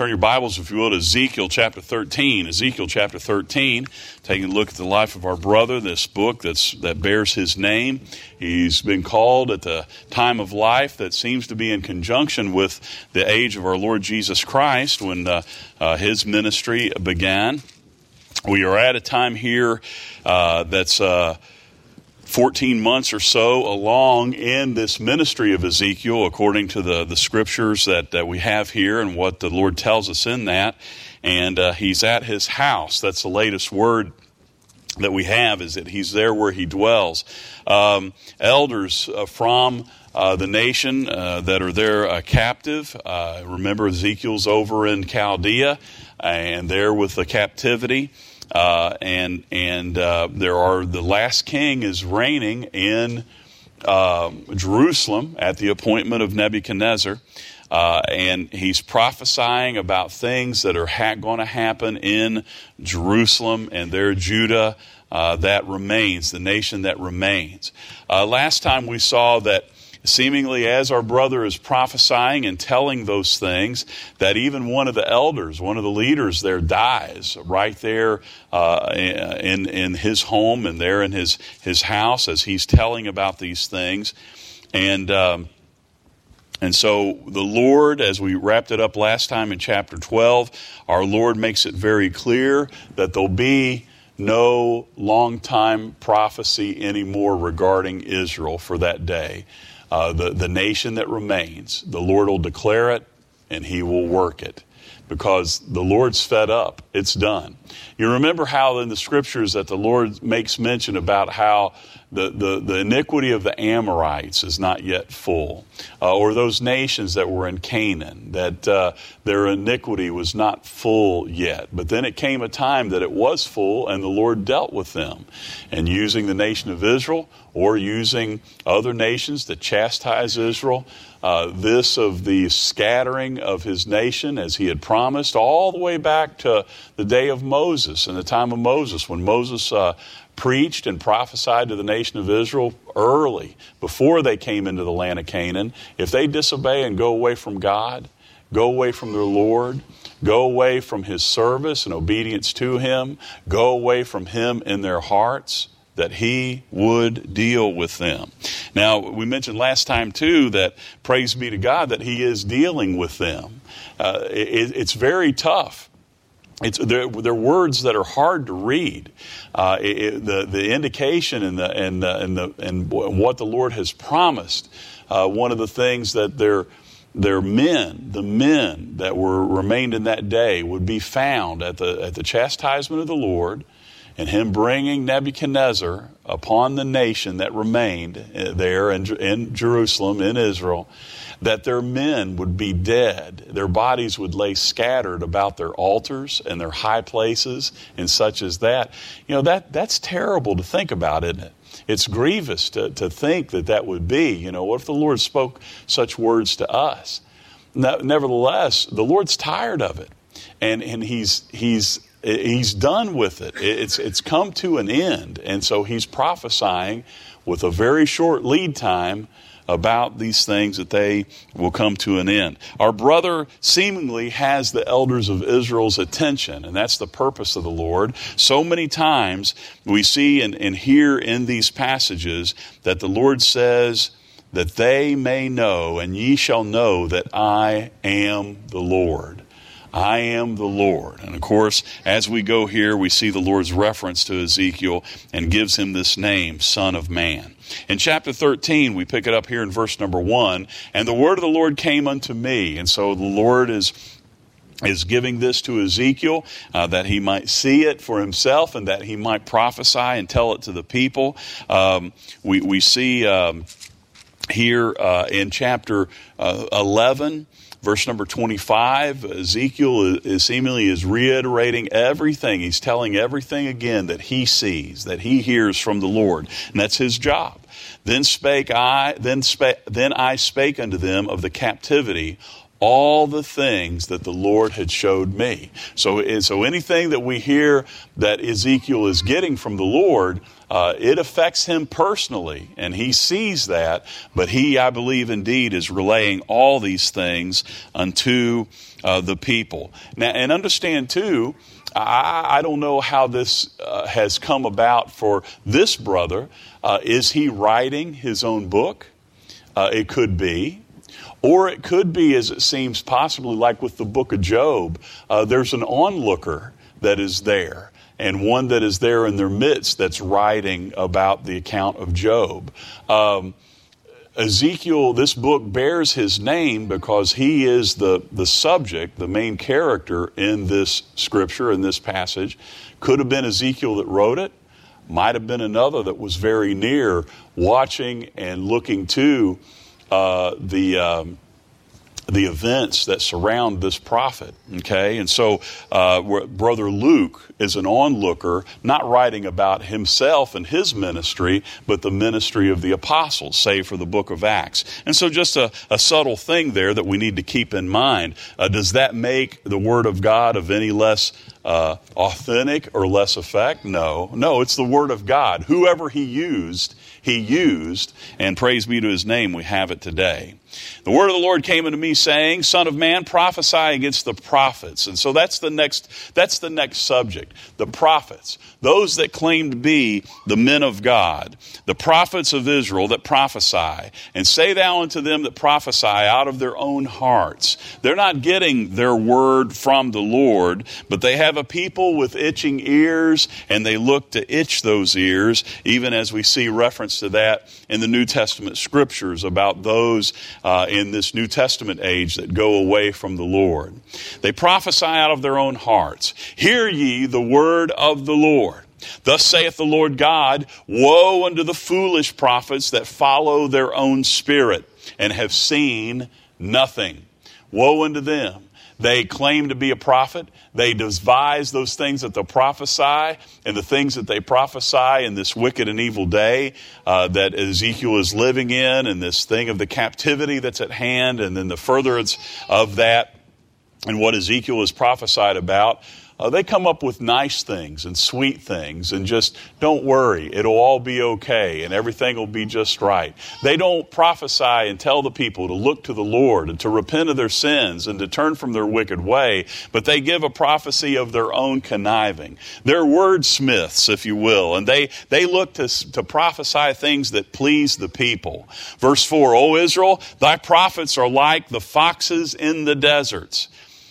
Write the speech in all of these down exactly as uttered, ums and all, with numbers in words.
Turn your Bibles, if you will, to Ezekiel chapter thirteen. Ezekiel chapter thirteen, taking a look at the life of our brother, this book that's that bears his name. He's been called at the time of life that seems to be in conjunction with the age of our Lord Jesus Christ when uh, uh, his ministry began. We are at a time here uh, that's uh, fourteen months or so along in this ministry of Ezekiel, according to the, the scriptures that, that we have here and what the Lord tells us in that. And uh, he's at his house. That's the latest word that we have, is that he's there where he dwells. Um, elders uh, from uh, the nation uh, that are there uh, captive. Uh, remember, Ezekiel's over in Chaldea, and there with the captivity. Uh, and and uh, there are the last king is reigning in uh, Jerusalem at the appointment of Nebuchadnezzar, uh, and he's prophesying about things that are ha- going to happen in Jerusalem and there Judah uh, that remains, the nation that remains. Uh, last time we saw that seemingly as our brother is prophesying and telling those things, that even one of the elders, one of the leaders there dies right there uh, in in his home and there in his, his house as he's telling about these things. And um, and so the Lord, as we wrapped it up last time in chapter twelve, our Lord makes it very clear that there'll be no long-time prophecy anymore regarding Israel for that day. Uh, the, the nation that remains, the Lord will declare it and he will work it because the Lord's fed up. It's done. You remember how in the scriptures that the Lord makes mention about how the, the, the iniquity of the Amorites is not yet full, uh, or those nations that were in Canaan, that uh, their iniquity was not full yet. But then it came a time that it was full and the Lord dealt with them. And using the nation of Israel or using other nations to chastise Israel, uh, this of the scattering of his nation as he had promised, all the way back to the day of Moses and the time of Moses, when Moses uh, preached and prophesied to the nation of Israel early, before they came into the land of Canaan. If they disobey and go away from God, go away from their Lord, go away from his service and obedience to him, go away from him in their hearts, that he would deal with them. Now, we mentioned last time, too, that praise be to God that he is dealing with them. Uh, it, it's very tough. It's, they're, they're words that are hard to read. Uh, it, the the indication and the and the, and the and what the Lord has promised. Uh, one of the things that their their men, the men that were remained in that day, would be found at the at the chastisement of the Lord, and him bringing Nebuchadnezzar upon the nation that remained there in, in Jerusalem, in Israel, that their men would be dead. Their bodies would lay scattered about their altars and their high places and such as that. You know, that that's terrible to think about, isn't it? It's grievous to, to think that that would be. You know, what if the Lord spoke such words to us? Nevertheless, the Lord's tired of it. And and he's he's He's done with it. It's it's come to an end. And so he's prophesying with a very short lead time about these things that they will come to an end. Our brother seemingly has the elders of Israel's attention, and that's the purpose of the Lord. So many times we see and, and hear in these passages that the Lord says that they may know, and ye shall know that I am the Lord. I am the Lord. And of course, as we go here, we see the Lord's reference to Ezekiel and gives him this name, Son of Man. In chapter thirteen, we pick it up here in verse number one, and the word of the Lord came unto me. And so the Lord is is giving this to Ezekiel uh, that he might see it for himself and that he might prophesy and tell it to the people. Um, we, we see um, here uh, in chapter uh, eleven, verse number twenty-five, Ezekiel is, is seemingly is reiterating everything. He's telling everything again that he sees, that he hears from the Lord. And that's his job. Then spake I, then spake, then I spake unto them of the captivity, all the things that the Lord had showed me. So, so anything that we hear that Ezekiel is getting from the Lord, uh, it affects him personally, and he sees that, but he, I believe, indeed is relaying all these things unto uh, the people. Now, and understand, too, I, I don't know how this uh, has come about for this brother. Uh, is he writing his own book? Uh, it could be. Or it could be, as it seems, possibly like with the book of Job, uh, there's an onlooker that is there, and one that is there in their midst that's writing about the account of Job. Um, Ezekiel, this book bears his name because he is the, the subject, the main character in this scripture, in this passage. Could have been Ezekiel that wrote it. Might have been another that was very near, watching and looking to uh, the um, the events that surround this prophet. Okay, and so uh, Brother Luke is an onlooker, not writing about himself and his ministry, but the ministry of the apostles, save for the book of Acts. And so just a, a subtle thing there that we need to keep in mind. Uh, does that make the Word of God of any less uh, authentic or less effect? No. No, it's the Word of God. Whoever he used, he used, and praise be to his name, we have it today. The word of the Lord came unto me, saying, Son of man, prophesy against the prophets. And so that's the next, that's the next subject. The prophets, those that claim to be the men of God, the prophets of Israel that prophesy. And say thou unto them that prophesy out of their own hearts. They're not getting their word from the Lord, but they have a people with itching ears, and they look to itch those ears, even as we see reference to that in the New Testament scriptures about those Uh, in this New Testament age that go away from the Lord. They prophesy out of their own hearts. Hear ye the word of the Lord. Thus saith the Lord God, woe unto the foolish prophets that follow their own spirit and have seen nothing. Woe unto them. They claim to be a prophet. They devise those things that they'll prophesy, and the things that they prophesy in this wicked and evil day uh, that Ezekiel is living in, and this thing of the captivity that's at hand, and then the furtherance of that and what Ezekiel has prophesied about. Uh, they come up with nice things and sweet things and just, don't worry, it'll all be okay and everything will be just right. They don't prophesy and tell the people to look to the Lord and to repent of their sins and to turn from their wicked way, but they give a prophecy of their own conniving. They're wordsmiths, if you will, and they, they look to, to prophesy things that please the people. Verse four, O Israel, thy prophets are like the foxes in the deserts.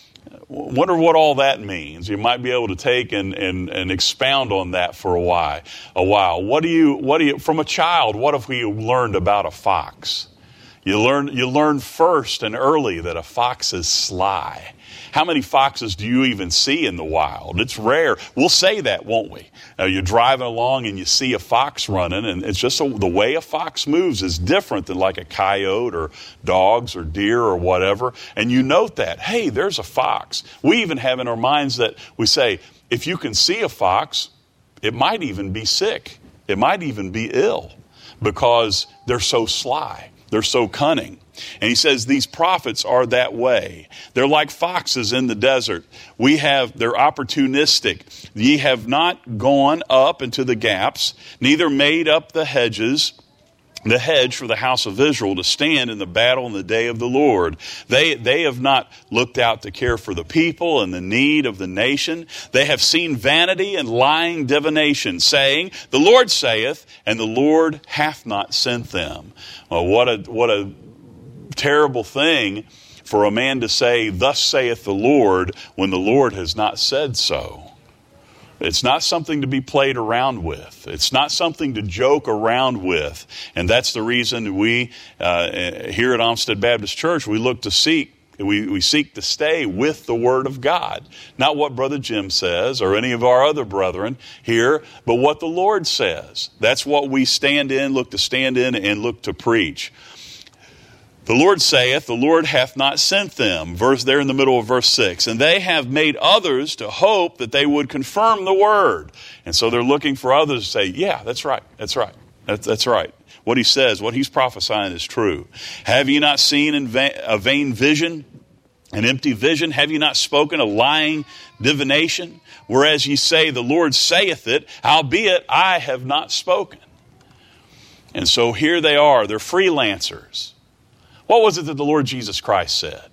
Wonder what all that means. You might be able to take and, and, and expound on that for a while. A while. What do you? What do you? From a child, what have we learned about a fox? You learn. You learn first and early that a fox is sly. How many foxes do you even see in the wild? It's rare. We'll say that, won't we? Uh, you're driving along and you see a fox running, and it's just a, the way a fox moves is different than like a coyote or dogs or deer or whatever. And you note that, hey, there's a fox. We even have in our minds that we say, if you can see a fox, it might even be sick. It might even be ill because they're so sly. They're so cunning. And he says these prophets are that way. They're like foxes in the desert. We have, they're opportunistic. Ye have not gone up into the gaps, neither made up the hedges, the hedge for the house of Israel to stand in the battle in the day of the Lord. They, they have not looked out to care for the people and the need of the nation. They have seen vanity and lying divination, saying, the Lord saith, and the Lord hath not sent them. Well, what a, what a terrible thing for a man to say, thus saith the Lord, when the Lord has not said so. It's not something to be played around with. It's not something to joke around with. And that's the reason we, uh, here at Olmsted Baptist Church, we look to seek, we, we seek to stay with the Word of God. Not what Brother Jim says or any of our other brethren here, but what the Lord says. That's what we stand in, look to stand in, and look to preach. The Lord saith, the Lord hath not sent them. Verse there in the middle of verse six. And they have made others to hope that they would confirm the word. And so they're looking for others to say, yeah, that's right, that's right, that's, that's right. What he says, what he's prophesying is true. Have ye not seen in vain, a vain vision? An empty vision? Have ye not spoken a lying divination? Whereas ye say, the Lord saith it, howbeit I have not spoken. And so here they are. They're freelancers. What was it that the Lord Jesus Christ said?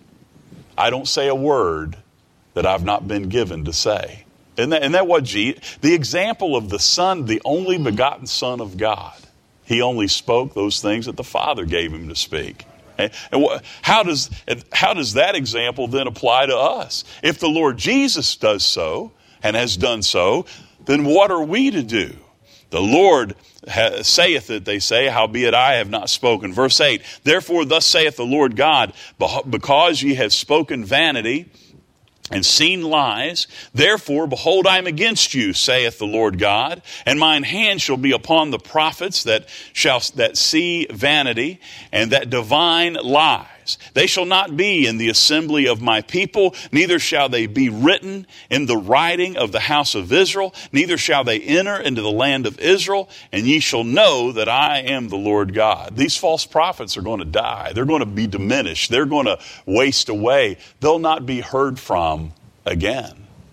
I don't say a word that I've not been given to say. Isn't that, isn't that what Jesus, the example of the Son, the only begotten Son of God. He only spoke those things that the Father gave him to speak. And how does, how does that example then apply to us? If the Lord Jesus does so and has done so, then what are we to do? The Lord ha- saith it, they say, howbeit I have not spoken. Verse eight, therefore thus saith the Lord God, because ye have spoken vanity, and seen lies, therefore, behold, I am against you, saith the Lord God, and mine hand shall be upon the prophets that shall that see vanity, and that divine lies. They shall not be in the assembly of my people, neither shall they be written in the writing of the house of Israel, neither shall they enter into the land of Israel, and ye shall know that I am the Lord God. These false prophets are going to die. They're going to be diminished. They're going to waste away. They'll not be heard from again.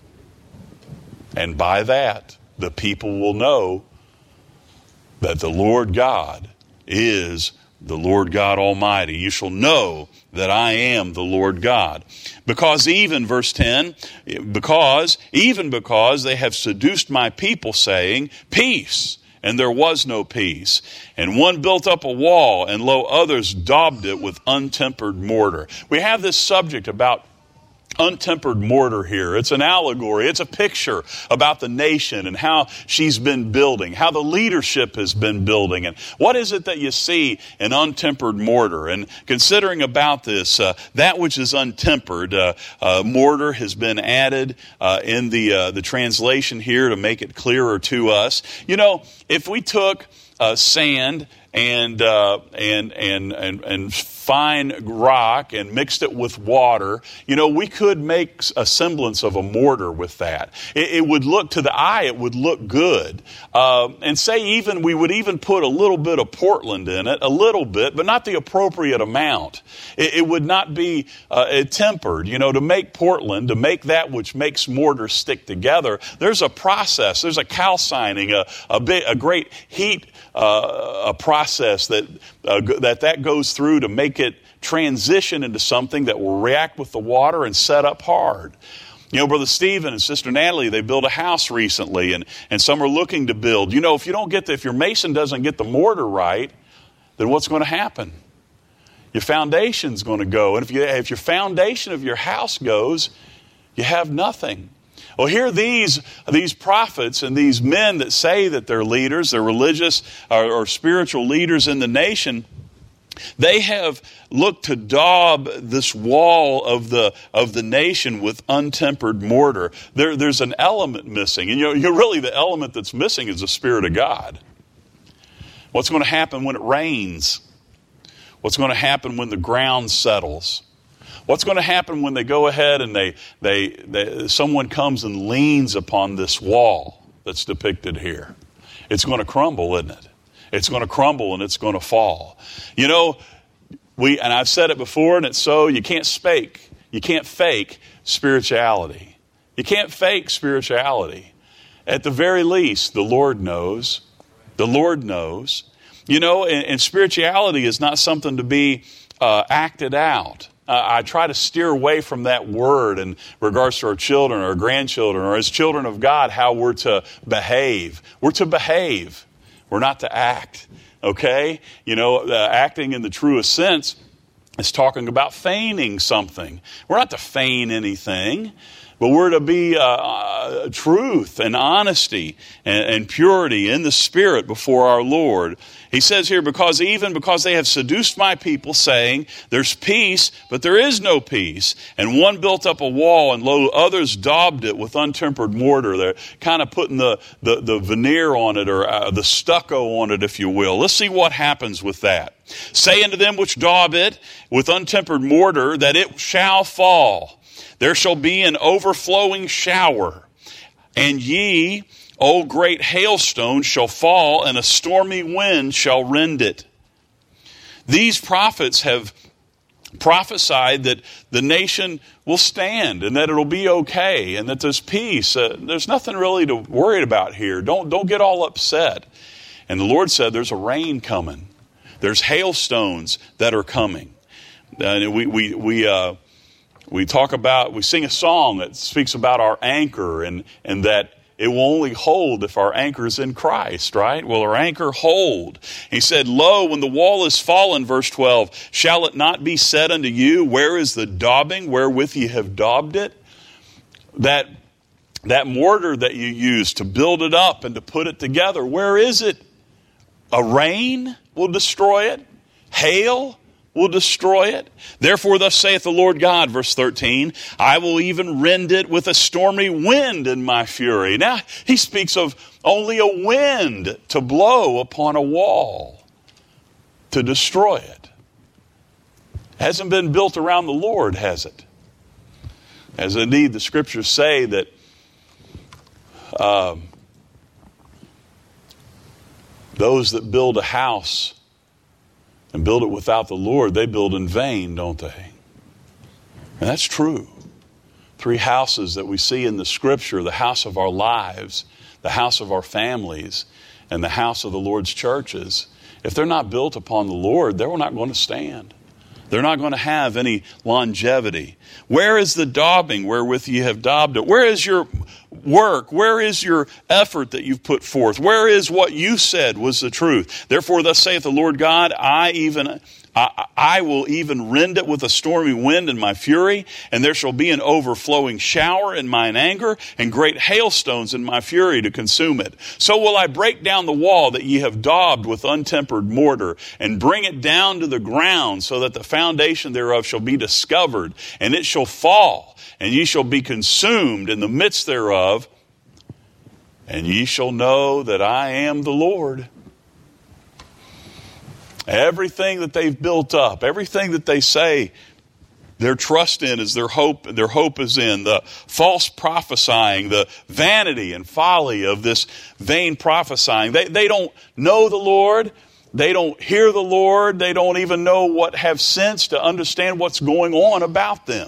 And by that, the people will know that the Lord God is the Lord God Almighty. You shall know that I am the Lord God. Because even, verse ten, because, even because they have seduced my people, saying, peace, and there was no peace. And one built up a wall, and lo, others daubed it with untempered mortar. We have this subject about untempered mortar here. It's an allegory. It's a picture about the nation and how she's been building, how the leadership has been building. And what is it that you see in untempered mortar? And considering about this, uh, that which is untempered, uh, uh, mortar has been added uh, in the uh, the translation here to make it clearer to us. You know, if we took uh, sand and uh, and and and and fine rock and mixed it with water, you know, we could make a semblance of a mortar with that. It, it would look, to the eye, it would look good. Uh, and say even, we would even put a little bit of Portland in it, a little bit, but not the appropriate amount. It, it would not be uh, tempered. You know, to make Portland, to make that which makes mortar stick together, there's a process, there's a calcining, a, a, bit, a great heat uh, a process that, uh, that that goes through to make it transition into something that will react with the water and set up hard. You know, Brother Stephen and Sister Natalie, they built a house recently, and, and some are looking to build. You know, if you don't get the, if your mason doesn't get the mortar right, then what's going to happen? Your foundation's going to go. And if you, if your foundation of your house goes, you have nothing. Well, here these these prophets and these men that say that they're leaders, they're religious or, or spiritual leaders in the nation, they have looked to daub this wall of the of the nation with untempered mortar. There, there's an element missing. And you know, you're really the element that's missing is the Spirit of God. What's going to happen when it rains? What's going to happen when the ground settles? What's going to happen when they go ahead and they, they, they someone comes and leans upon this wall that's depicted here? It's going to crumble, isn't it? It's going to crumble and it's going to fall. You know, we and I've said it before, and it's so, you can't fake, you can't fake spirituality. You can't fake spirituality. At the very least, the Lord knows. The Lord knows. You know, and, and spirituality is not something to be uh, acted out. Uh, I try to steer away from that word in regards to our children or our grandchildren or as children of God, how we're to behave. We're to behave. We're not to act. Okay? You know, uh, acting in the truest sense is talking about feigning something. We're not to feign anything, but we're to be uh, uh, truth and honesty and, and purity in the Spirit before our Lord. He says here, because even because they have seduced my people, saying, there's peace, but there is no peace. And one built up a wall, and lo, others daubed it with untempered mortar. They're kind of putting the, the, the veneer on it, or uh, the stucco on it, if you will. Let's see what happens with that. Say unto them which daub it with untempered mortar, that it shall fall. There shall be an overflowing shower, and ye, O great hailstone, shall fall, and a stormy wind shall rend it. These prophets have prophesied that the nation will stand and that it'll be okay and that there's peace. Uh, there's nothing really to worry about here. Don't, don't get all upset. And the Lord said there's a rain coming. There's hailstones that are coming. And we, we, we, uh, we talk about, we sing a song that speaks about our anchor and, and that it will only hold if our anchor is in Christ, right? Will our anchor hold? He said, lo, when the wall is fallen, verse twelve, shall it not be said unto you, where is the daubing wherewith ye have daubed it? That, that mortar that you use to build it up and to put it together, where is it? A rain will destroy it. Hail will destroy it. Therefore, thus saith the Lord God, verse thirteen, I will even rend it with a stormy wind in my fury. Now, he speaks of only a wind to blow upon a wall to destroy it. It hasn't been built around the Lord, has it? As indeed the scriptures say that um, those that build a house and build it without the Lord, they build in vain, don't they? And that's true. Three houses that we see in the scripture, the house of our lives, the house of our families, and the house of the Lord's churches, if they're not built upon the Lord, they're not going to stand. They're not going to have any longevity. Where is the daubing wherewith ye have daubed it? Where is your work? Where is your effort that you've put forth? Where is what you said was the truth? Therefore, thus saith the Lord God, I even I, I will even rend it with a stormy wind in my fury, and there shall be an overflowing shower in mine anger, and great hailstones in my fury to consume it. So will I break down the wall that ye have daubed with untempered mortar, and bring it down to the ground, so that the foundation thereof shall be discovered, and it shall fall, and ye shall be consumed in the midst thereof, and ye shall know that I am the Lord. Everything that they've built up, everything that they say their trust in is their hope, their hope is in, the false prophesying, the vanity and folly of this vain prophesying. They, they don't know the Lord. They don't hear the Lord. They don't even know what have sense to understand what's going on about them.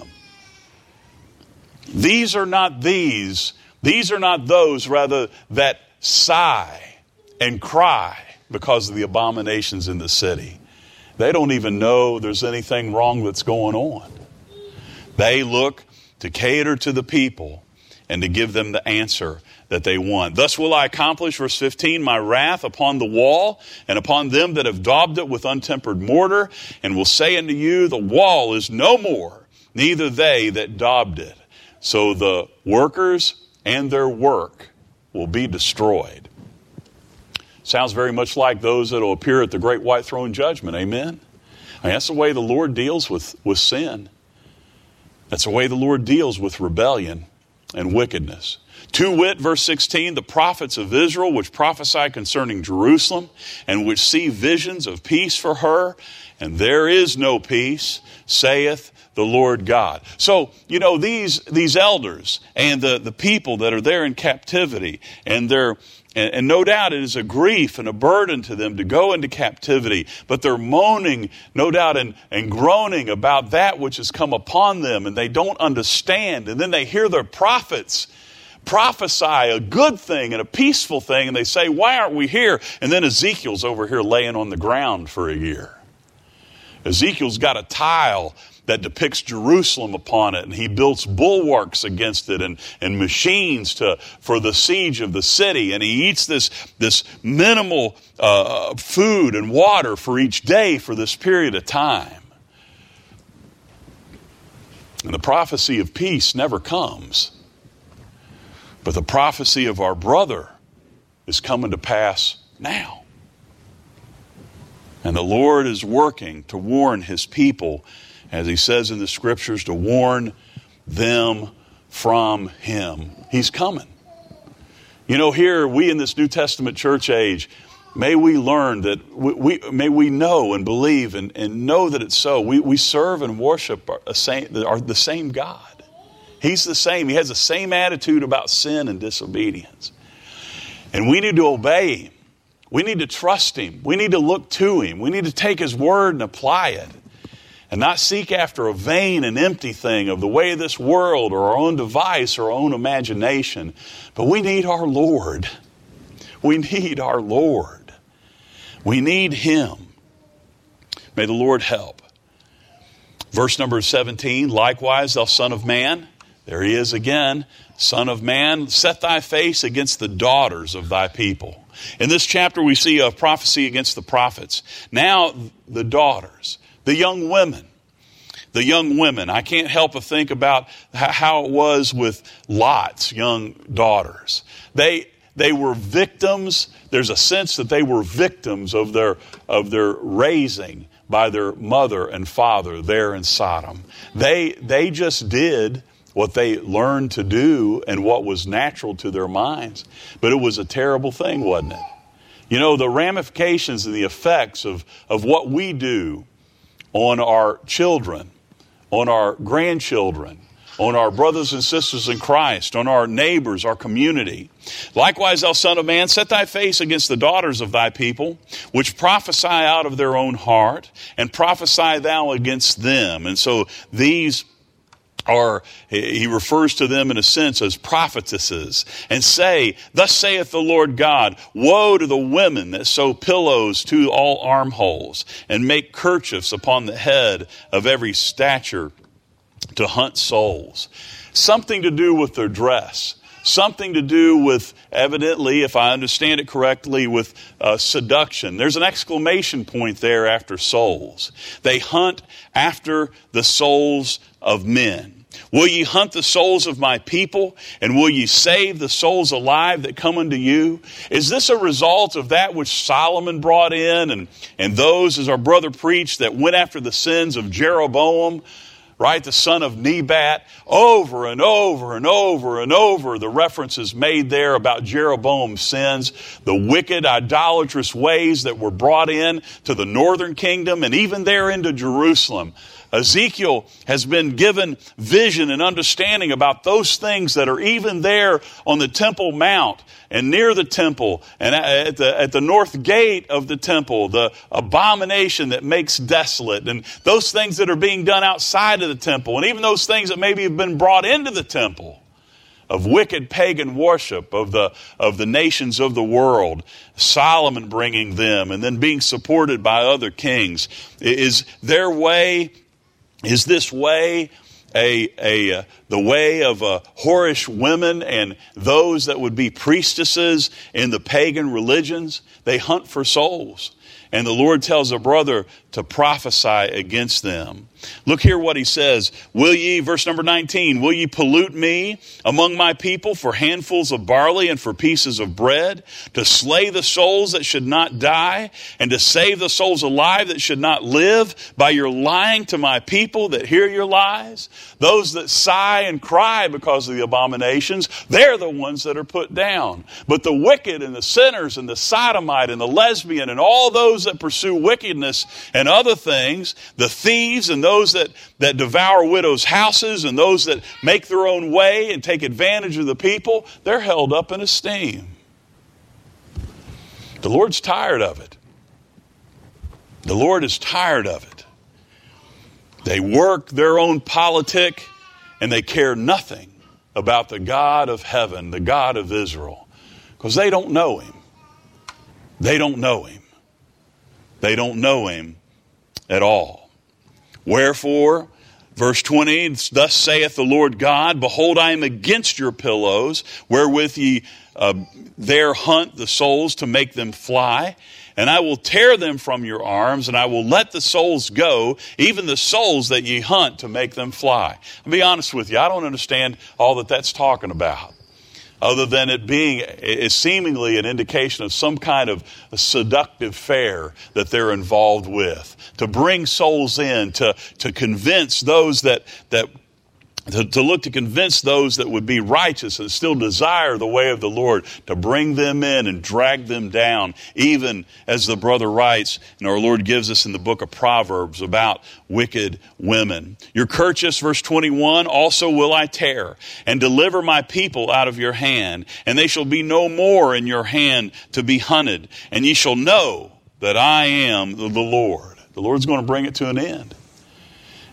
These are not these. These are not those, rather, that sigh and cry because of the abominations in the city. They don't even know there's anything wrong that's going on. They look to cater to the people and to give them the answer that they want. Thus will I accomplish, verse fifteen, my wrath upon the wall and upon them that have daubed it with untempered mortar, and will say unto you, the wall is no more, neither they that daubed it. So the workers and their work will be destroyed. Sounds very much like those that will appear at the great white throne judgment. Amen? I mean, that's the way the Lord deals with, with sin. That's the way the Lord deals with rebellion and wickedness. To wit, verse sixteen, the prophets of Israel, which prophesy concerning Jerusalem, and which see visions of peace for her, and there is no peace, saith the Lord God. So, you know, these these elders and the, the people that are there in captivity, and they're And, and no doubt it is a grief and a burden to them to go into captivity. But they're moaning, no doubt, and, and groaning about that which has come upon them. And they don't understand. And then they hear their prophets prophesy a good thing and a peaceful thing. And they say, why aren't we here? And then Ezekiel's over here laying on the ground for a year. Ezekiel's got a tile that depicts Jerusalem upon it, and he builds bulwarks against it and, and machines to for the siege of the city, and he eats this, this minimal uh, food and water for each day for this period of time. And the prophecy of peace never comes, but the prophecy of our brother is coming to pass now. And the Lord is working to warn his people, as he says in the scriptures, to warn them from him. He's coming. You know, here, we in this New Testament church age, may we learn that, we, we may we know and believe and, and know that it's so. We, we serve and worship our, a same, our, the same God. He's the same. He has the same attitude about sin and disobedience. And we need to obey him. We need to trust him. We need to look to him. We need to take his word and apply it. and not seek after a vain and empty thing of the way of this world or our own device or our own imagination. But we need our Lord. We need our Lord. We need Him. May the Lord help. Verse number seventeen, likewise, thou son of man, there he is again, son of man, set thy face against the daughters of thy people. In this chapter we see a prophecy against the prophets. Now the daughters, the young women, the young women. I can't help but think about how it was with Lot's young daughters. They they were victims. There's a sense that they were victims of their of their raising by their mother and father there in Sodom. They they just did what they learned to do and what was natural to their minds. But it was a terrible thing, wasn't it? You know, the ramifications and the effects of, of what we do on our children, on our grandchildren, on our brothers and sisters in Christ, on our neighbors, our community. Likewise, thou son of man, set thy face against the daughters of thy people, which prophesy out of their own heart, and prophesy thou against them. And so these are, he refers to them in a sense as prophetesses, and say, thus saith the Lord God, woe to the women that sew pillows to all armholes, and make kerchiefs upon the head of every stature, to hunt souls. Something to do with their dress. Something to do with, evidently, if I understand it correctly, with uh, seduction. There's an exclamation point there after souls. They hunt after the souls of men. Will ye hunt the souls of my people, and will ye save the souls alive that come unto you? Is this a result of that which Solomon brought in, and, and those, as our brother preached, that went after the sins of Jeroboam, right, the son of Nebat? Over and over and over and over, the references made there about Jeroboam's sins, the wicked, idolatrous ways that were brought in to the northern kingdom and even there into Jerusalem. Ezekiel has been given vision and understanding about those things that are even there on the Temple Mount and near the temple and at the, at the north gate of the temple, the abomination that makes desolate, and those things that are being done outside of the temple, and even those things that maybe have been brought into the temple of wicked pagan worship of the of the nations of the world, Solomon bringing them and then being supported by other kings. Is their way, is this way a a uh, the way of uh, whorish women and those that would be priestesses in the pagan religions? They hunt for souls. And the Lord tells a brother to prophesy against them. Look here what he says. Will ye, verse number nineteen, will ye pollute me among my people for handfuls of barley and for pieces of bread, to slay the souls that should not die, and to save the souls alive that should not live, by your lying to my people that hear your lies? Those that sigh and cry because of the abominations, they're the ones that are put down. But the wicked and the sinners and the sodomite and the lesbian and all those that pursue wickedness and other things, the thieves and those that, that devour widows' houses and those that make their own way and take advantage of the people, they're held up in esteem. The Lord's tired of it. The Lord is tired of it. They work their own politic and they care nothing about the God of heaven, the God of Israel, because they don't know Him. They don't know Him. They don't know Him at all. Wherefore, verse twenty, thus saith the Lord God, behold, I am against your pillows, wherewith ye uh, there hunt the souls to make them fly. And I will tear them from your arms, and I will let the souls go, even the souls that ye hunt to make them fly. I'll be honest with you, I don't understand all that that's talking about, other than it being is seemingly an indication of some kind of a seductive fare that they're involved with, to bring souls in, to, to convince those that, that to, to look to convince those that would be righteous and still desire the way of the Lord, to bring them in and drag them down, even as the brother writes, and our Lord gives us in the book of Proverbs about wicked women. Your kerchiefs, verse twenty-one, also will I tear, and deliver my people out of your hand, and they shall be no more in your hand to be hunted, and ye shall know that I am the Lord. The Lord's going to bring it to an end.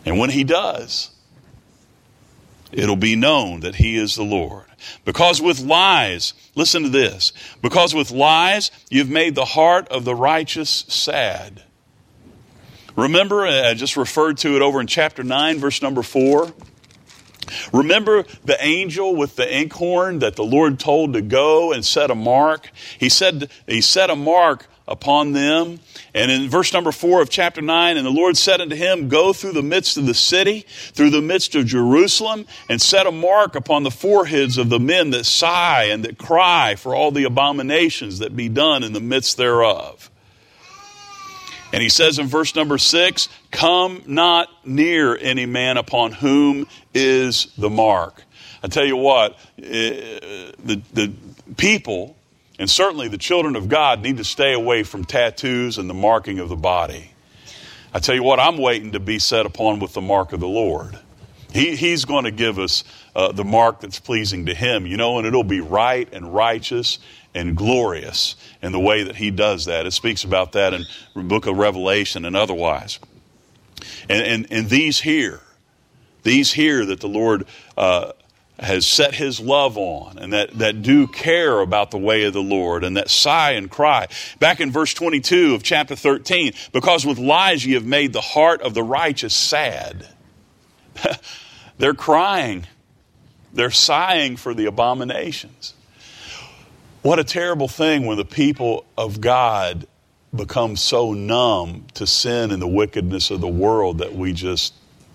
And when he does, it'll be known that he is the Lord. Because with lies, listen to this, because with lies you've made the heart of the righteous sad. Remember, I just referred to it over in chapter nine, verse number four. Remember the angel with the inkhorn that the Lord told to go and set a mark? He said he set a mark upon them. And in verse number four of chapter nine, and the Lord said unto him, go through the midst of the city, through the midst of Jerusalem, and set a mark upon the foreheads of the men that sigh and that cry for all the abominations that be done in the midst thereof. And he says in verse number six, come not near any man upon whom is the mark. I tell you what, the, the people, and certainly the children of God, need to stay away from tattoos and the marking of the body. I tell you what, I'm waiting to be set upon with the mark of the Lord. He, he's going to give us uh, the mark that's pleasing to him, you know, and it'll be right and righteous and glorious in the way that he does that. It speaks about that in the book of Revelation and otherwise. And, and, and these here, these here that the Lord uh, has set his love on, and that, that do care about the way of the Lord, and that sigh and cry. Back in verse twenty-two of chapter thirteen, because with lies ye have made the heart of the righteous sad. They're crying. They're sighing for the abominations. What a terrible thing when the people of God become so numb to sin and the wickedness of the world that we just,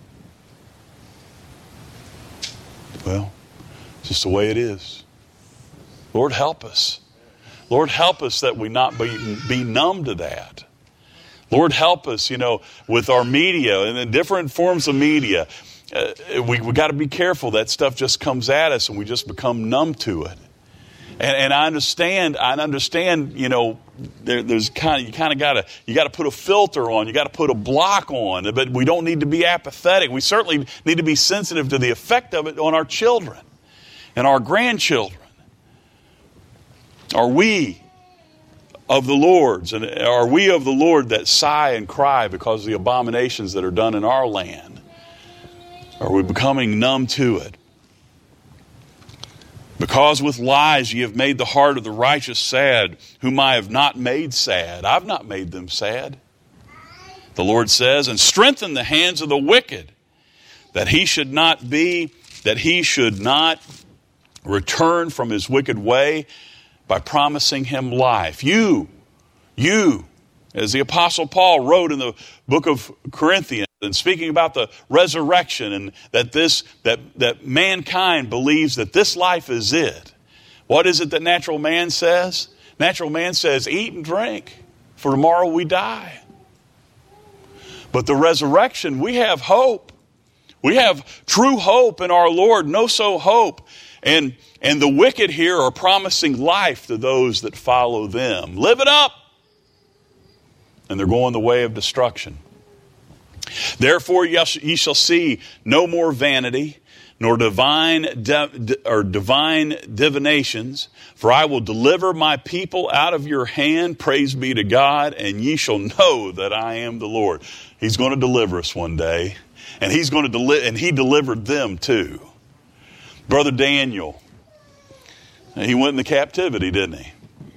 well, it's just the way it is. Lord, help us. Lord, help us that we not be, be numb to that. Lord, help us, you know, with our media and the different forms of media. Uh, we we got to be careful. That stuff just comes at us and we just become numb to it. And, and I understand, I understand, you know, there, there's kind of, you kind of got to, you got to put a filter on, you got to put a block on, but we don't need to be apathetic. We certainly need to be sensitive to the effect of it on our children and our grandchildren. Are we of the Lord's, and are we of the Lord that sigh and cry because of the abominations that are done in our land? Are we becoming numb to it? Because with lies ye have made the heart of the righteous sad, whom I have not made sad. I've not made them sad. The Lord says, and strengthen the hands of the wicked, that he should not be, that he should not return from his wicked way by promising him life. You, you, as the Apostle Paul wrote in the book of Corinthians, and speaking about the resurrection, and that this that that mankind believes that this life is it. What is it that natural man says? Natural man says, eat and drink, for tomorrow we die. But the resurrection, we have hope. We have true hope in our Lord, no so hope. And, and the wicked here are promising life to those that follow them. Live it up. And they're going the way of destruction. Therefore ye shall see no more vanity, nor divine de- or divine divinations, for I will deliver my people out of your hand. Praise be to God, and ye shall know that I am the Lord. He's going to deliver us one day, and he's going to deli- and he delivered them too. Brother Daniel, he went into captivity, didn't he?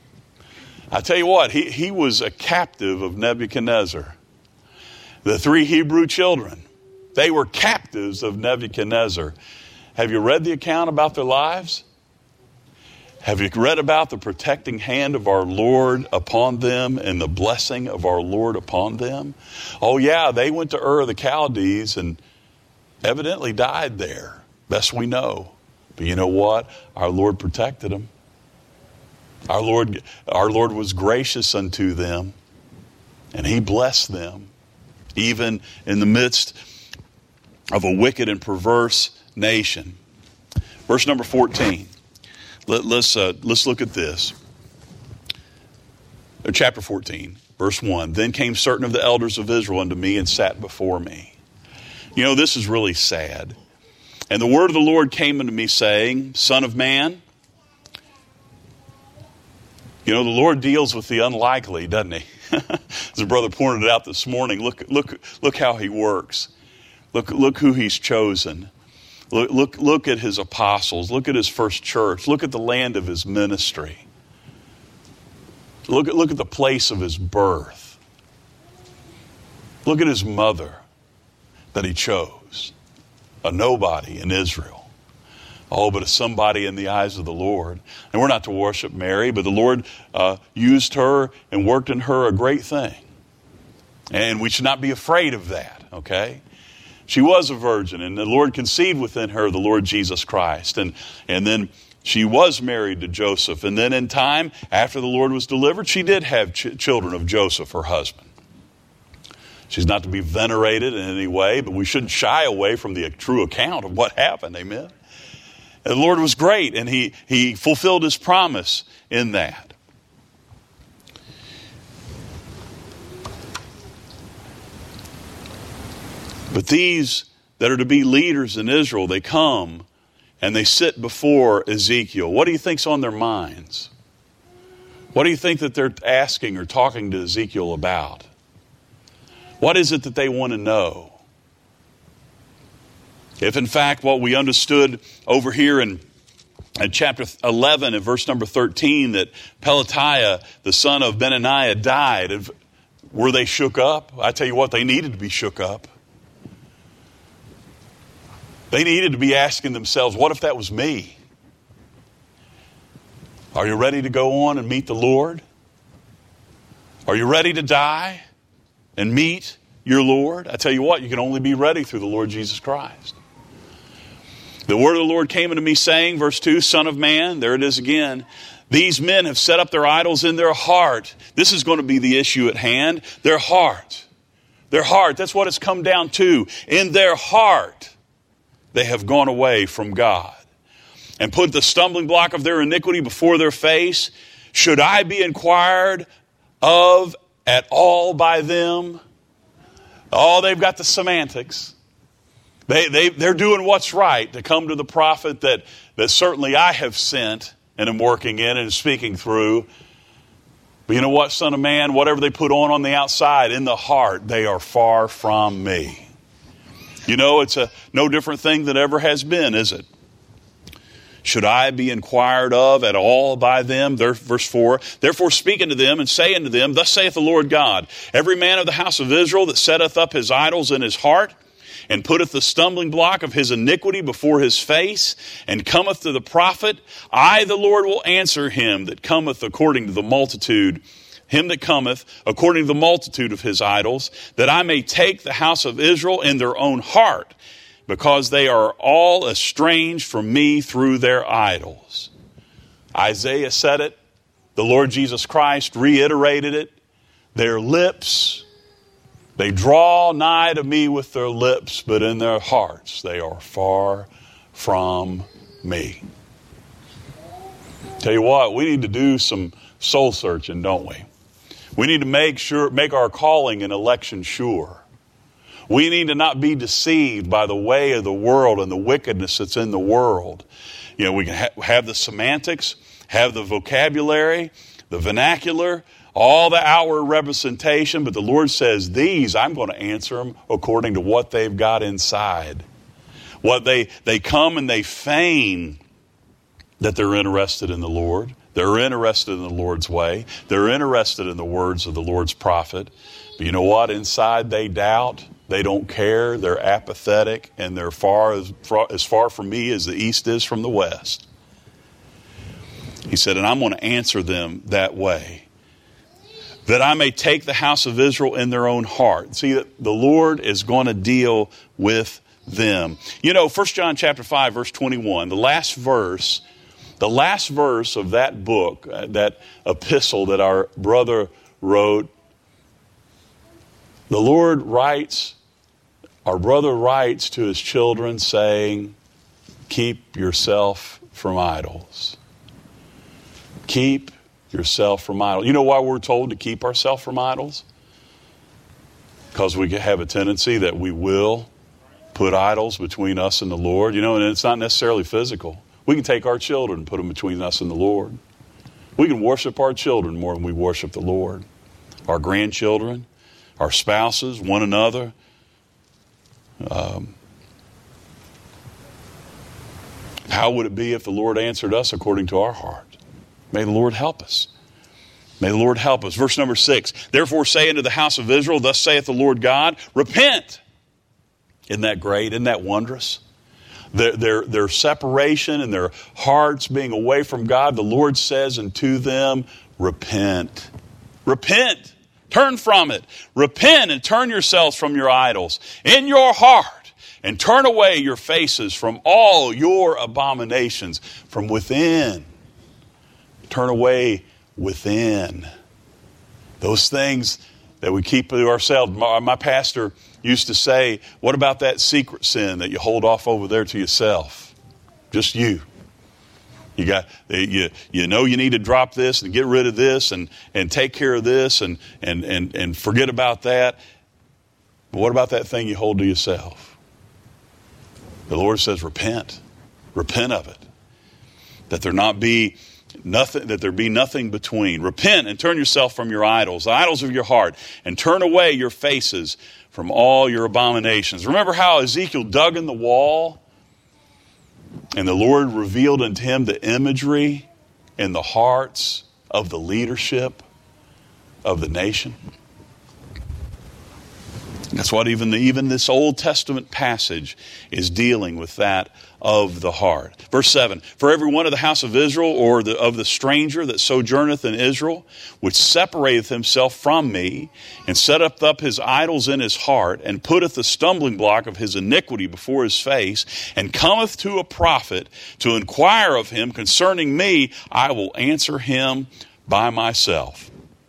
I tell you what, he, he was a captive of Nebuchadnezzar. The three Hebrew children, they were captives of Nebuchadnezzar. Have you read the account about their lives? Have you read about the protecting hand of our Lord upon them and the blessing of our Lord upon them? Oh yeah, they went to Ur of the Chaldees and evidently died there, best we know. But you know what? Our Lord protected them. Our Lord, our Lord was gracious unto them, and he blessed them. Even in the midst of a wicked and perverse nation. Verse number fourteen. Let, let's, uh, let's look at this. Chapter fourteen, verse one. Then came certain of the elders of Israel unto me and sat before me. You know, this is really sad. And the word of the Lord came unto me, saying, Son of man. You know, the Lord deals with the unlikely, doesn't he? As a brother pointed out this morning, look, look, look how he works. Look, look who he's chosen. Look, look, look at his apostles. Look at his first church. Look at the land of his ministry. Look at, look at the place of his birth. Look at his mother that he chose. A nobody in Israel. Oh, but a somebody in the eyes of the Lord. And we're not to worship Mary, but the Lord uh, used her and worked in her a great thing. And we should not be afraid of that, okay? She was a virgin, and the Lord conceived within her the Lord Jesus Christ. And, and then she was married to Joseph. And then in time, after the Lord was delivered, she did have ch- children of Joseph, her husband. She's not to be venerated in any way, but we shouldn't shy away from the true account of what happened, amen? And the Lord was great, and he, he fulfilled his promise in that. But these that are to be leaders in Israel, they come and they sit before Ezekiel. What do you think's on their minds? What do you think that they're asking or talking to Ezekiel about? What is it that they want to know? If in fact what we understood over here in, in chapter eleven and verse number thirteen, that Pelatiah, the son of Benaniah, died, were they shook up? I tell you what, they needed to be shook up. They needed to be asking themselves, what if that was me? Are you ready to go on and meet the Lord? Are you ready to die and meet your Lord? I tell you what, you can only be ready through the Lord Jesus Christ. The word of the Lord came unto me saying, verse two, Son of man, there it is again, these men have set up their idols in their heart. This is going to be the issue at hand. Their heart. Their heart, that's what it's come down to. In their heart, they have gone away from God and put the stumbling block of their iniquity before their face. Should I be inquired of at all by them? Oh, they've got the semantics. They, they, they're doing what's right to come to the prophet that, that certainly I have sent and am working in and speaking through. But you know what, son of man, whatever they put on on the outside, in the heart, they are far from me. You know, it's a no different thing than ever has been, is it? Should I be inquired of at all by them? Verse four, therefore speak unto them and say unto them, thus saith the Lord God, every man of the house of Israel that setteth up his idols in his heart, and putteth the stumbling block of his iniquity before his face, and cometh to the prophet, I the Lord will answer him that cometh according to the multitude him that cometh according to the multitude of his idols, that I may take the house of Israel in their own heart, because they are all estranged from me through their idols. Isaiah said it. The Lord Jesus Christ reiterated it. Their lips, they draw nigh to me with their lips, but in their hearts they are far from me. Tell you what, we need to do some soul searching, don't we? We need to make sure, make our calling and election sure. We need to not be deceived by the way of the world and the wickedness that's in the world. You know, we can ha- have the semantics, have the vocabulary, the vernacular, all the outward representation, but the Lord says, these, I'm going to answer them according to what they've got inside. What they, they come and they feign that they're interested in the Lord. They're interested in the Lord's way. They're interested in the words of the Lord's prophet. But you know what? Inside they doubt. They don't care. They're apathetic. And they're far as, far as far from me as the east is from the west. He said, and I'm going to answer them that way, that I may take the house of Israel in their own heart. See, that the Lord is going to deal with them. You know, First John chapter five, verse twenty-one, the last verse, the last verse of that book, uh, that epistle that our brother wrote, the Lord writes, our brother writes to his children saying, keep yourself from idols. Keep yourself from idols. You know why we're told to keep ourselves from idols? Because we have a tendency that we will put idols between us and the Lord. You know, and it's not necessarily physical. We can take our children and put them between us and the Lord. We can worship our children more than we worship the Lord. Our grandchildren, our spouses, one another. Um, how would it be if the Lord answered us according to our heart? May the Lord help us. May the Lord help us. Verse number six. Therefore say unto the house of Israel, thus saith the Lord God, repent. Isn't that great? Isn't that wondrous? Their, their, their separation and their hearts being away from God, the Lord says unto them, repent. Repent. Turn from it. Repent and turn yourselves from your idols in your heart, and turn away your faces from all your abominations from within. Turn away within. Those things that we keep to ourselves. My, my pastor used to say, what about that secret sin that you hold off over there to yourself? Just you. You got you you know you need to drop this and get rid of this and, and take care of this and, and, and, and forget about that. But what about that thing you hold to yourself? The Lord says, repent. Repent of it. That there not be nothing, that there be nothing between. Repent and turn yourself from your idols, the idols of your heart, and turn away your faces from all your abominations. Remember how Ezekiel dug in the wall? And the Lord revealed unto him the imagery in the hearts of the leadership of the nation. That's what even the, even this Old Testament passage is dealing with, that of the heart. Verse seven, for every one of the house of Israel, or the, of the stranger that sojourneth in Israel, which separateth himself from me, and setteth up his idols in his heart, and putteth the stumbling block of his iniquity before his face, and cometh to a prophet to inquire of him concerning me, I will answer him by myself.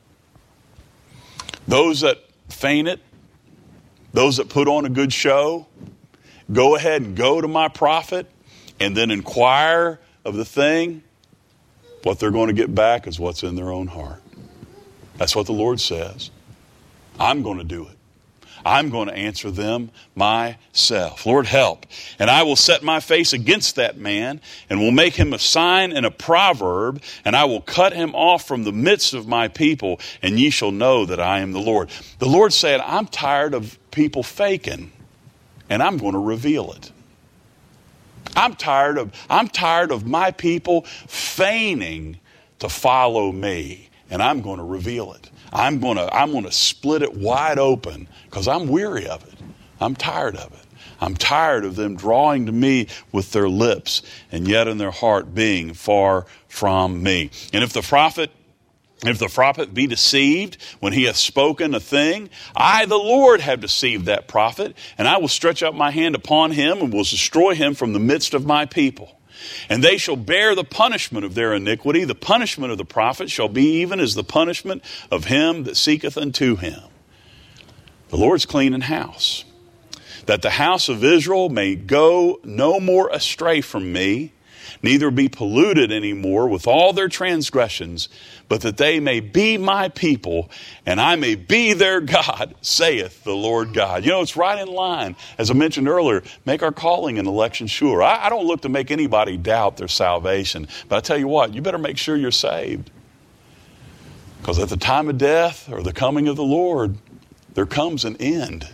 Those that feign it, those that put on a good show, go ahead and go to my prophet and then inquire of the thing. What they're going to get back is what's in their own heart. That's what the Lord says. I'm going to do it. I'm going to answer them myself. Lord, help. And I will set my face against that man, and will make him a sign and a proverb, and I will cut him off from the midst of my people, and ye shall know that I am the Lord. The Lord said, I'm tired of people faking, and I'm going to reveal it. I'm tired of, I'm tired of my people feigning to follow me, and I'm going to reveal it. I'm going to, I'm going to split it wide open because I'm weary of it. I'm tired of it. I'm tired of them drawing to me with their lips and yet in their heart being far from me. And if the prophet If the prophet be deceived when he hath spoken a thing, I, the Lord, have deceived that prophet, and I will stretch out my hand upon him and will destroy him from the midst of my people. And they shall bear the punishment of their iniquity. The punishment of the prophet shall be even as the punishment of him that seeketh unto him. The Lord's cleaning house, that the house of Israel may go no more astray from me, neither be polluted any more with all their transgressions, but that they may be my people, and I may be their God, saith the Lord God. You know, it's right in line. As I mentioned earlier, make our calling and election sure. I, I don't look to make anybody doubt their salvation, but I tell you what, you better make sure you're saved. Because at the time of death or the coming of the Lord, there comes an end.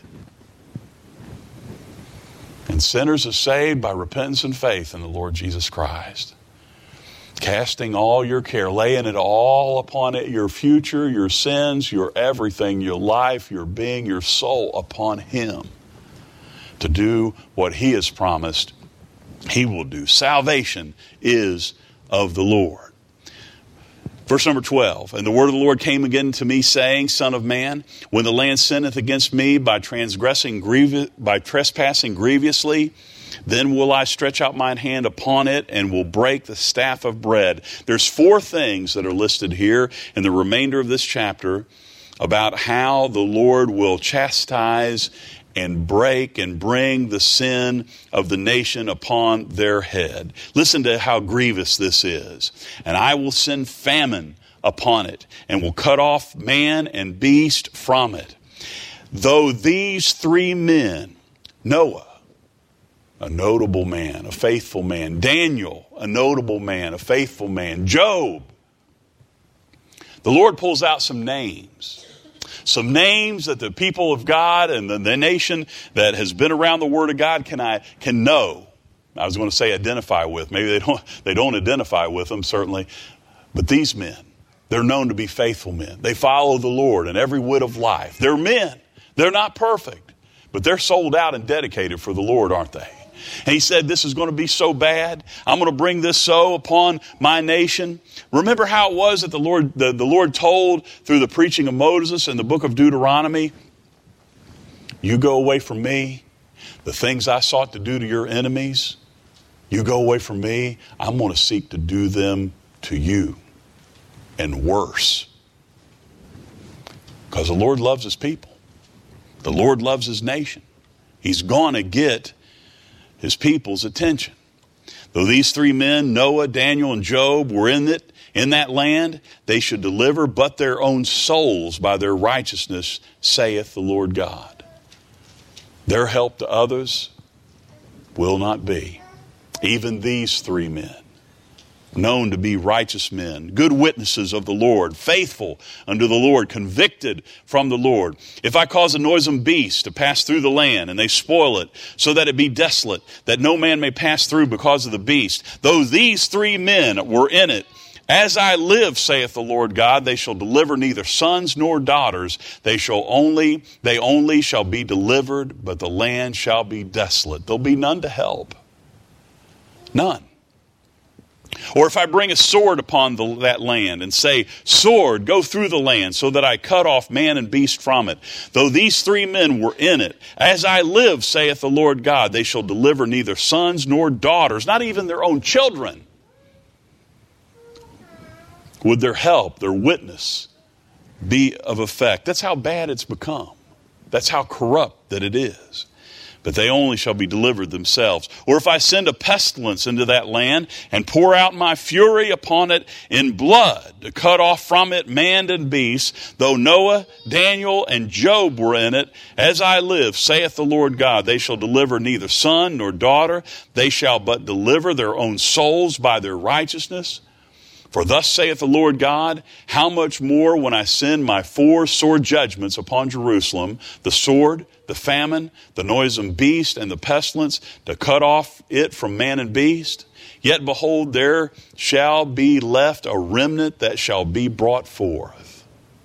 And sinners are saved by repentance and faith in the Lord Jesus Christ. Casting all your care, laying it all upon it, your future, your sins, your everything, your life, your being, your soul upon Him. To do what He has promised He will do. Salvation is of the Lord. Verse number twelve, and the word of the Lord came again to me, saying, Son of man, when the land sinneth against me by transgressing, griev- by trespassing grievously, then will I stretch out mine hand upon it and will break the staff of bread. There's four things that are listed here in the remainder of this chapter about how the Lord will chastise and break and bring the sin of the nation upon their head. Listen to how grievous this is. And I will send famine upon it, and will cut off man and beast from it. Though these three men, Noah, a notable man, a faithful man, Daniel, a notable man, a faithful man, Job, the Lord pulls out some names Some names that the people of God and the, the nation that has been around the Word of God can I can know. I was going to say identify with. Maybe they don't they don't identify with them, certainly. But these men, they're known to be faithful men. They follow the Lord in every whit of life. They're men. They're not perfect, but they're sold out and dedicated for the Lord, aren't they? And he said, this is going to be so bad. I'm going to bring this so upon my nation. Remember how it was that the Lord, the, the Lord told through the preaching of Moses in the book of Deuteronomy, you go away from me. The things I sought to do to your enemies, you go away from me. I'm going to seek to do them to you, and worse. Because the Lord loves his people. The Lord loves his nation. He's going to get his people's attention. Though these three men, Noah, Daniel, and Job, were in it, in that land, they should deliver but their own souls by their righteousness, saith the Lord God. Their help to others will not be. Even these three men, known to be righteous men, good witnesses of the Lord, faithful unto the Lord, convicted from the Lord. If I cause a noisome beast to pass through the land, and they spoil it, so that it be desolate, that no man may pass through because of the beast, though these three men were in it, as I live, saith the Lord God, they shall deliver neither sons nor daughters. They shall only, they only shall be delivered, but the land shall be desolate. There'll be none to help. None. Or if I bring a sword upon the, that land and say, sword, go through the land so that I cut off man and beast from it. Though these three men were in it, as I live, saith the Lord God, they shall deliver neither sons nor daughters, not even their own children. Would their help, their witness, be of effect? That's how bad it's become. That's how corrupt that it is. But they only shall be delivered themselves. Or if I send a pestilence into that land and pour out my fury upon it in blood to cut off from it man and beast, though Noah, Daniel, and Job were in it, as I live, saith the Lord God, they shall deliver neither son nor daughter. They shall but deliver their own souls by their righteousness. For thus saith the Lord God, how much more when I send my four sore judgments upon Jerusalem, the sword, the famine, the noisome beast, and the pestilence, to cut off it from man and beast? Yet behold, there shall be left a remnant that shall be brought forth.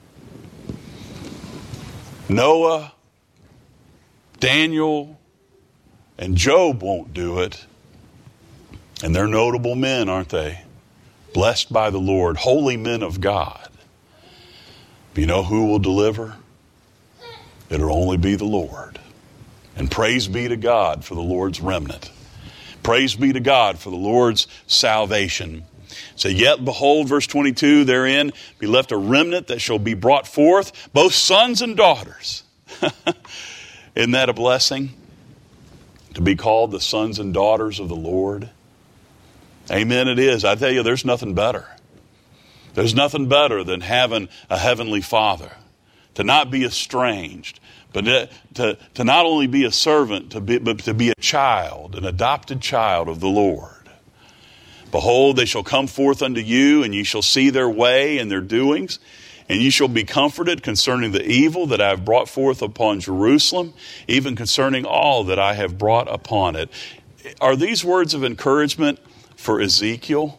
Noah, Daniel, and Job won't do it. And they're notable men, aren't they? Blessed by the Lord, holy men of God. But you know who will deliver? It'll only be the Lord. And praise be to God for the Lord's remnant. Praise be to God for the Lord's salvation. So yet behold, verse twenty-two, therein be left a remnant that shall be brought forth, both sons and daughters. Isn't that a blessing? To be called the sons and daughters of the Lord. Amen, it is. I tell you, there's nothing better. There's nothing better than having a heavenly Father. To not be estranged, but to, to, to not only be a servant, to be, but to be a child, an adopted child of the Lord. Behold, they shall come forth unto you, and ye shall see their way and their doings, and ye shall be comforted concerning the evil that I have brought forth upon Jerusalem, even concerning all that I have brought upon it. Are these words of encouragement for Ezekiel?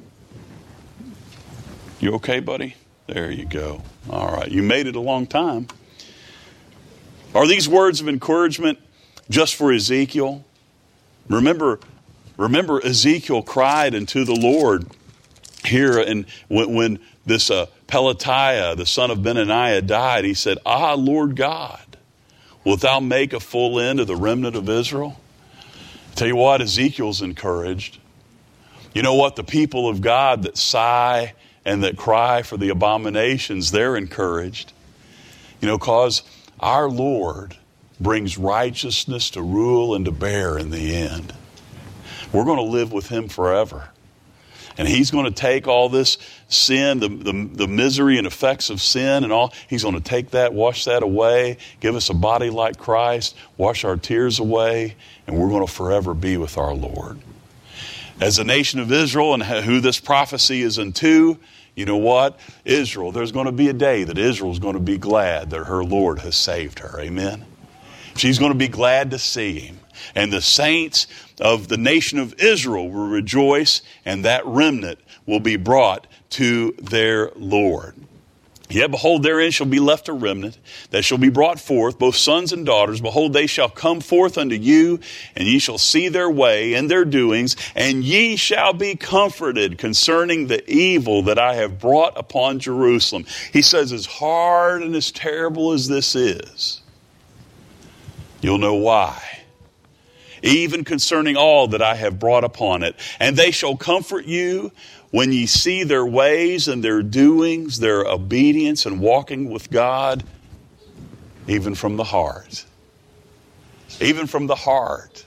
You okay, buddy? There you go. All right. You made it a long time. Are these words of encouragement just for Ezekiel? Remember, remember Ezekiel cried unto the Lord here, and when, when this uh, Pelatiah, the son of Benaniah, died, he said, Ah, Lord God, wilt thou make a full end of the remnant of Israel? Tell you what, Ezekiel's encouraged. You know what? The people of God that sigh and that cry for the abominations, they're encouraged. You know, because our Lord brings righteousness to rule and to bear in the end. We're going to live with him forever. And he's going to take all this sin, the, the, the misery and effects of sin and all, he's going to take that, wash that away, give us a body like Christ, wash our tears away, and we're going to forever be with our Lord. As the nation of Israel and who this prophecy is unto, You know what? Israel, there's going to be a day that Israel's going to be glad that her Lord has saved her. Amen? She's going to be glad to see him. And the saints of the nation of Israel will rejoice, and that remnant will be brought to their Lord. Yet, behold, therein shall be left a remnant that shall be brought forth, both sons and daughters. Behold, they shall come forth unto you, and ye shall see their way and their doings, and ye shall be comforted concerning the evil that I have brought upon Jerusalem. He says, as hard and as terrible as this is, you'll know why. Even concerning all that I have brought upon it. And they shall comfort you when ye see their ways and their doings, their obedience and walking with God, even from the heart. Even from the heart.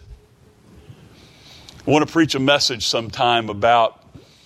I want to preach a message sometime about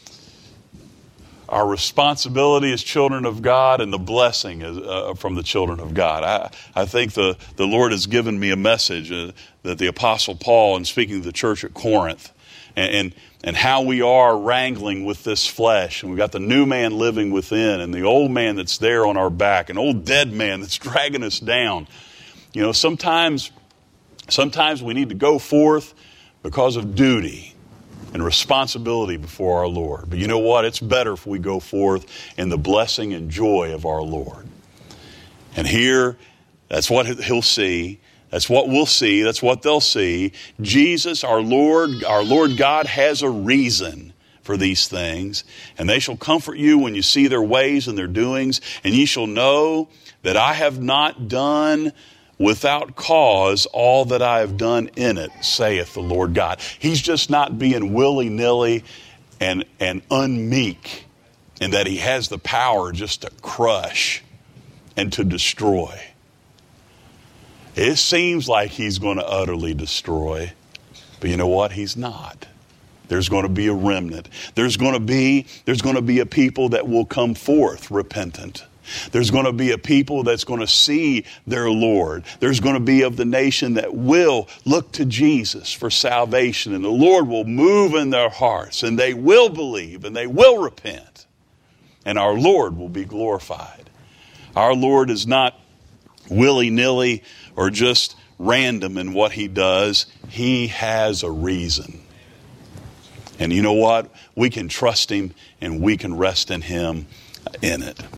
our responsibility as children of God and the blessing uh, from the children of God. I, I think the, the Lord has given me a message uh, that the Apostle Paul, in speaking to the church at Corinth, and, and, and how we are wrangling with this flesh. And we've got the new man living within and the old man that's there on our back, an old dead man that's dragging us down. You know, sometimes, sometimes we need to go forth because of duty and responsibility before our Lord. But you know what? It's better if we go forth in the blessing and joy of our Lord. And here, that's what he'll see. That's what we'll see. That's what they'll see. Jesus, our Lord, our Lord God, has a reason for these things. And they shall comfort you when you see their ways and their doings. And ye shall know that I have not done without cause all that I have done in it, saith the Lord God. He's just not being willy-nilly and, and unmeek in that he has the power just to crush and to destroy. It seems like he's going to utterly destroy, but you know what? He's not. There's going to be a remnant. There's going to be, there's going to be a people that will come forth repentant. There's going to be a people that's going to see their Lord. There's going to be of the nation that will look to Jesus for salvation, and the Lord will move in their hearts, and they will believe, and they will repent, and our Lord will be glorified. Our Lord is not willy-nilly or just random in what he does. He has a reason. And you know what? We can trust him, and we can rest in him in it.